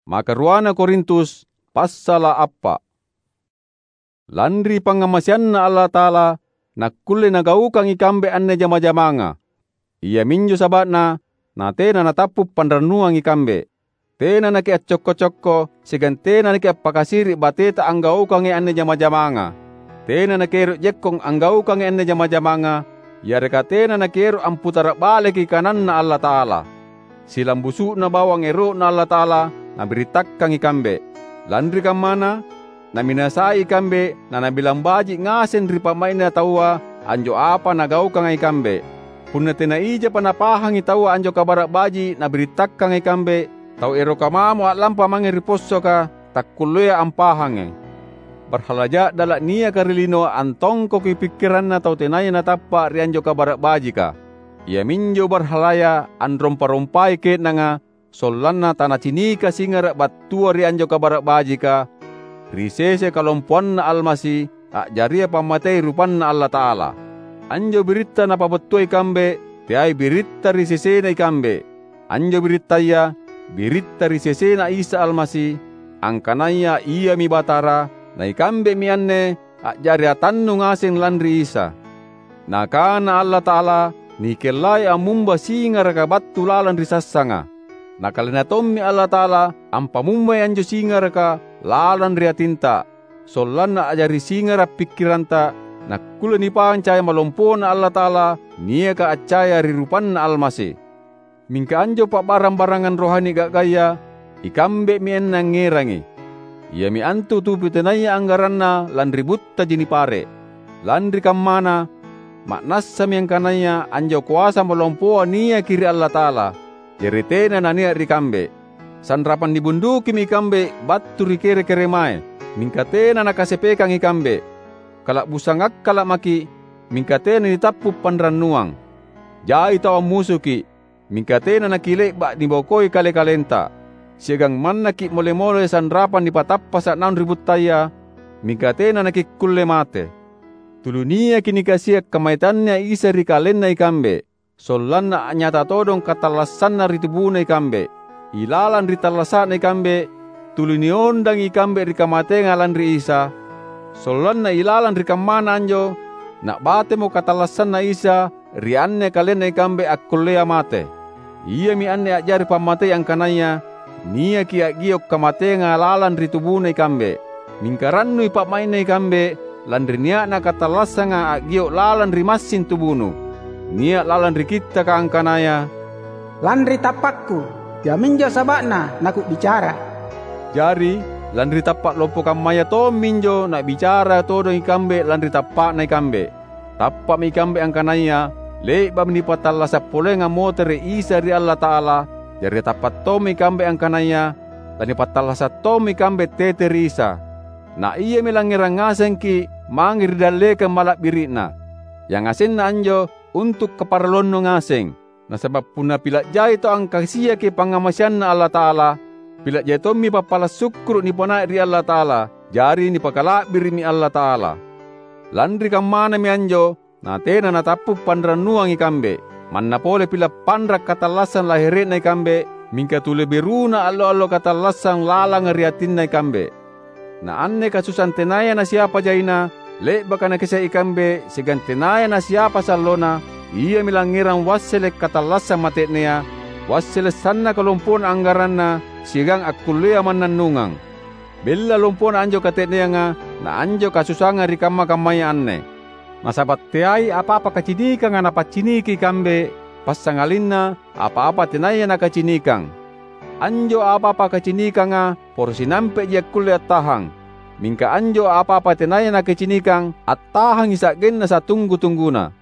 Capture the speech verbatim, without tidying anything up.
Maka ruana Korintus passala apa? Landri pangamasianna Allah Ta'ala nakkulle nagaukang ikambe anne jama-jamanga. Ia minjo sabatna na tena natappu panrannuang ikambe. Tena naki accokko-cokko sigan tena naki appakasiri bateta anggaukange anne jama-jamanga. Tena nakeru jekkong anggaukange anne jama-jamanga. Yareka tena nakeru amputara baleki kananna Allah Ta'ala. Silam busuk na bawang ero na Allah Ta'ala na beritakang ikambe. Landri kamana na minasai ikambe na nabilang baji ngasen ri pamaina tawa anjo apa nagaukang ikambe. Punna tena ija panapahang itawa anjo kabarak baji na beritakang ikambe. Tau ero kamamo at lampa mange riposso ka takkulloya ampahange. Berhalaja dalak nia karilino antong ko pikiran na tau tenaya na tappa rianjo kabarak baji ka. Ia minjo berhalaya an rompa-rompai ket nanga solanna tanah cinika singar battua rianjo kabarak baji ka. Risese kalompuan na almasi ak jaria pamatei rupan na Allah Ta'ala. Anjo berita na pabetuai kambe tiai berita risese na ikambe. Anjo beritaya berita risese na Isa almasi angkanaya ia mi batara na ikambe mi anne ak jaria tannu ngaseng landri Isa. Nakana Allah Ta'ala nikelai amumba singar ka battu lalan risassanga. Nakalena tommi Allah Ta'ala ampamumba anjo singar ka lalan ria tinta. Solanna ajari singar pikiranta nakkule ni pancaya malompona Allah Ta'ala nia ka acaya rirupan almasi. Mingka anjo pak barang-barangan rohani gak gaya ikambe mi enang ngerangi. Ia mi antu tupi tenaya anggaranna lan ributta jini pare. Landri kammana maknassa mi angkanaya anjo kuasa melompoa nia kiri Allah Ta'ala. Jeritena na nia rikambe. Sanrapan dibunduki mi ikambe battu rikere-kere mae. Mingkatena nakasepekang ikambe. Kalak busangak kalak maki mingkatena ditappu panrannuang. Jai tawa musuki mingkatena nakilek bak dibokoi kale-kalenta. Siagang mannaki mole-mole sanrapan dipatappa sak naun ribut taya mingkatena nakikulle mate. Tulunia kini kasiak kamaitannya Isa rikalenna ikambe. Solanna nyata todong katalassanna ritubuna ikambe. Ilalan ritalasana ikambe. Tuluni ondang ikambe rikamatenga landri Isa. Solanna ilalan rikamana anjo. Nak bate mo katalassanna Isa. Rianne kalena ikambe akkullea mate. Ia mi anne ajari pamate yang kanaya. Nia kia giok kamatenga lalan ritubuna ikambe. Mingkarannu ipak maina ikambe. Landri niak na katalasanga agiok lalan rimassin tubunu. Niak lalan rikita ka angkanaya. Landri tapakku, dia minjo sabakna nakuk bicara. Jari, landri tapak lopo kamaya to minjo nak bicara todo ikambe landri tapak na ikambe. Tapak mi ikambe angkanaya, lek bam ni patalla sapole ngamotere Isa ri Allah Ta'ala. Jari tapak to mi ikambe angkanaya, lani patalla sato mi ikambe tete ri Isa. Na iya milangirang ngasengki mangir daleke malak birikna. Yang ngasen na anjo untuk keparlonno ngaseng. Na sebab puna pilak jai to ang kasia ke pangamasianna Allah Ta'ala. Pilak jai to mi papala syukur ni ponaik ri Allah Ta'ala. Jari ni pakalak biri mi Allah Ta'ala. Landri kamana mi anjo. Na tena na tapu pandranuang ikambe. Manna pole pilak pandrak katalasan lahiret na ikambe. Mingka tule beruna allo-allo katalasan lalang riatin na ikambe. Na anne kasusan tenaya na siapa jaina, lek baka na kisa ikambe, sigan tenaya na siapa salona, iya milangirang wasselek katalasa matetnea, wassele sanna kalumpon anggaranna, sigang akkulea manannungang. Bella lumpon anjo katetnea nga, na anjo kasusanga rikama kamaya anne. Masabat teai apa-apa kacinikang nga napaciniki ikambe, pasangalinna apa-apa tenaya na kacinikang. Anjo apa-apa kacinikang nga, porsinampe dia kuliah tahang. Mingka anjo apa-apa tenaya na kacinikang, at tahang isakgen na sa tunggu-tungguna.